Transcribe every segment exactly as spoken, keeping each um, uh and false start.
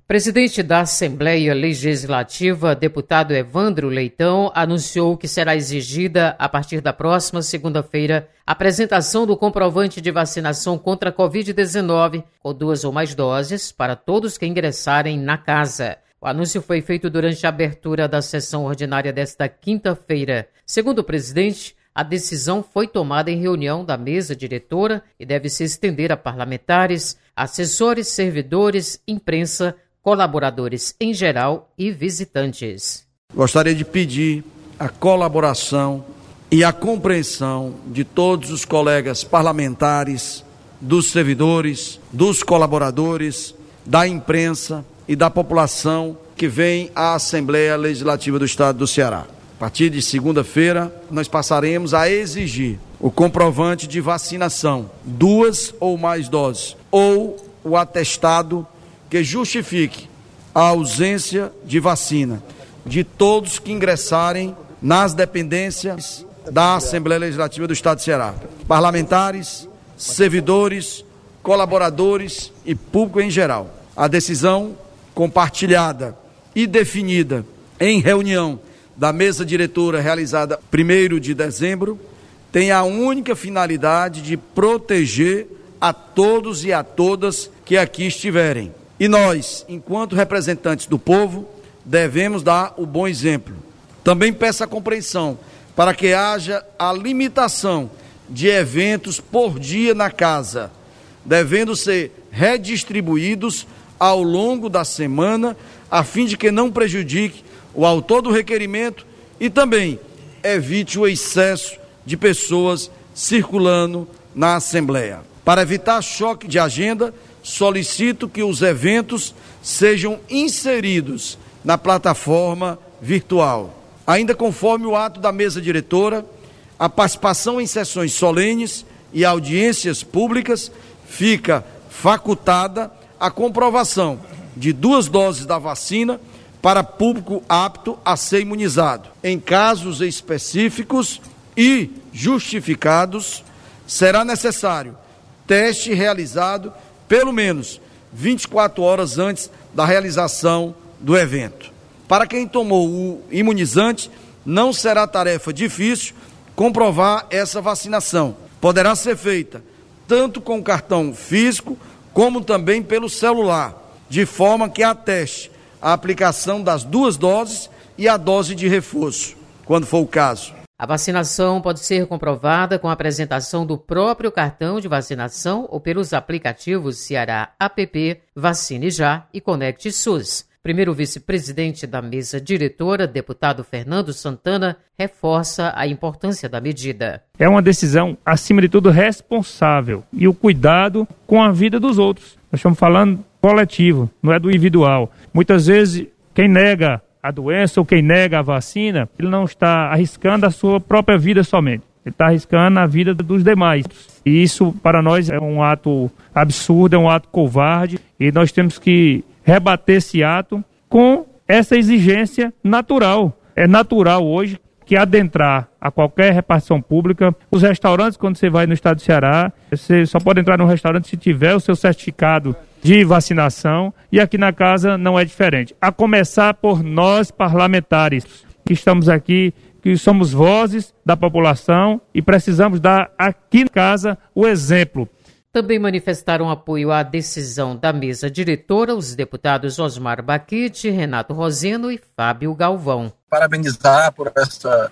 Presidente da Assembleia Legislativa, deputado Evandro Leitão, anunciou que será exigida, a partir da próxima segunda-feira, a apresentação do comprovante de vacinação contra a covid dezenove com duas ou mais doses para todos que ingressarem na casa. O anúncio foi feito durante a abertura da sessão ordinária desta quinta-feira. Segundo o presidente, a decisão foi tomada em reunião da mesa diretora e deve se estender a parlamentares, assessores, servidores, imprensa, colaboradores em geral e visitantes. Gostaria de pedir a colaboração e a compreensão de todos os colegas parlamentares, dos servidores, dos colaboradores, da imprensa e da população que vem à Assembleia Legislativa do Estado do Ceará. A partir de segunda-feira, nós passaremos a exigir o comprovante de vacinação, duas ou mais doses, ou o atestado que justifique a ausência de vacina de todos que ingressarem nas dependências da Assembleia Legislativa do Estado do Ceará. Parlamentares, servidores, colaboradores e público em geral. A decisão compartilhada e definida em reunião da mesa diretora realizada primeiro de dezembro tem a única finalidade de proteger a todos e a todas que aqui estiverem. E nós, enquanto representantes do povo, devemos dar o bom exemplo. Também peço a compreensão para que haja a limitação de eventos por dia na casa, devendo ser redistribuídos ao longo da semana, a fim de que não prejudique o autor do requerimento e também evite o excesso de pessoas circulando na Assembleia. Para evitar choque de agenda, solicito que os eventos sejam inseridos na plataforma virtual. Ainda conforme o ato da mesa diretora, a participação em sessões solenes e audiências públicas fica facultada a comprovação de duas doses da vacina para público apto a ser imunizado. Em casos específicos e justificados, será necessário teste realizado pelo menos vinte e quatro horas antes da realização do evento. Para quem tomou o imunizante, não será tarefa difícil comprovar essa vacinação. Poderá ser feita tanto com cartão físico como também pelo celular, de forma que ateste a aplicação das duas doses e a dose de reforço, quando for o caso. A vacinação pode ser comprovada com a apresentação do próprio cartão de vacinação ou pelos aplicativos Ceará App, Vacine Já e Conecte SUS. Primeiro vice-presidente da mesa diretora, deputado Fernando Santana, reforça a importância da medida. É uma decisão, acima de tudo, responsável e o cuidado com a vida dos outros. Nós estamos falando coletivo, não é do individual. Muitas vezes, quem nega a doença ou quem nega a vacina, ele não está arriscando a sua própria vida somente. Ele está arriscando a vida dos demais. E isso, para nós, é um ato absurdo, é um ato covarde. E nós temos que rebater esse ato com essa exigência natural. É natural hoje que adentrar a qualquer repartição pública, os restaurantes, quando você vai no estado do Ceará, você só pode entrar num restaurante se tiver o seu certificado de vacinação, e aqui na casa não é diferente. A começar por nós parlamentares, que estamos aqui, que somos vozes da população e precisamos dar aqui em casa o exemplo. Também manifestaram apoio à decisão da mesa diretora os deputados Osmar Baquite, Renato Roseno e Fábio Galvão. Parabenizar por essa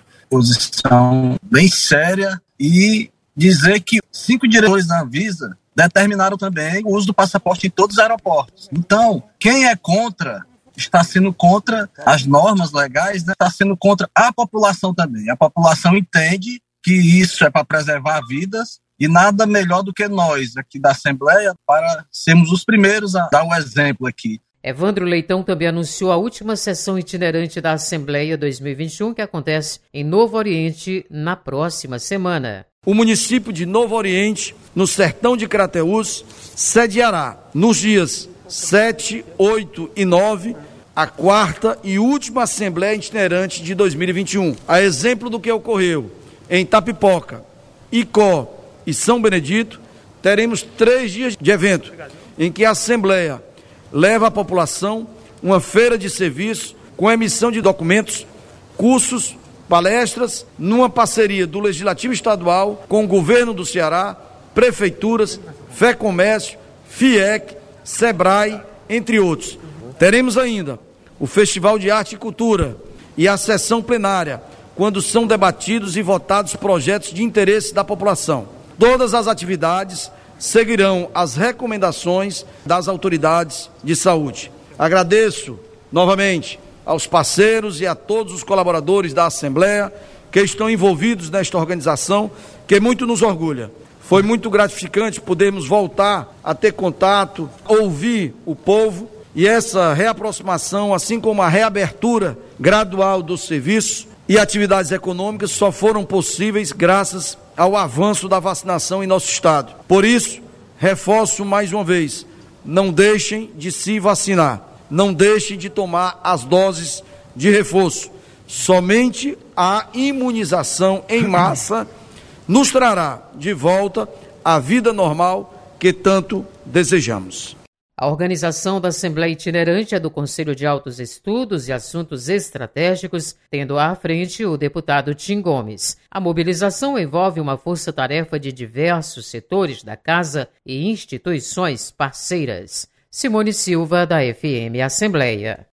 posição bem séria e dizer que cinco diretores da Anvisa determinaram também o uso do passaporte em todos os aeroportos. Então, quem é contra, está sendo contra as normas legais, né? Está sendo contra a população também. A população entende que isso é para preservar vidas e nada melhor do que nós aqui da Assembleia para sermos os primeiros a dar o exemplo aqui. Evandro Leitão também anunciou a última sessão itinerante da Assembleia dois mil e vinte e um, que acontece em Novo Oriente na próxima semana. O município de Novo Oriente, no sertão de Crateús, sediará nos dias sete, oito e nove a quarta e última Assembleia itinerante de dois mil e vinte e um. A exemplo do que ocorreu em Tapipoca, Icó e São Benedito, teremos três dias de evento em que a Assembleia leva à população uma feira de serviço com emissão de documentos, cursos, palestras, numa parceria do Legislativo Estadual com o Governo do Ceará, prefeituras, FEComércio, FIEC, SEBRAE, entre outros. Teremos ainda o Festival de Arte e Cultura e a sessão plenária, quando são debatidos e votados projetos de interesse da população. Todas as atividades seguirão as recomendações das autoridades de saúde. Agradeço novamente aos parceiros e a todos os colaboradores da Assembleia que estão envolvidos nesta organização, que muito nos orgulha. Foi muito gratificante podermos voltar a ter contato, ouvir o povo, e essa reaproximação, assim como a reabertura gradual dos serviços e atividades econômicas, só foram possíveis graças ao avanço da vacinação em nosso estado. Por isso, reforço mais uma vez, não deixem de se vacinar, não deixem de tomar as doses de reforço. Somente a imunização em massa nos trará de volta a vida normal que tanto desejamos. A organização da Assembleia Itinerante é do Conselho de Altos Estudos e Assuntos Estratégicos, tendo à frente o deputado Tim Gomes. A mobilização envolve uma força-tarefa de diversos setores da Casa e instituições parceiras. Simone Silva, da F M Assembleia.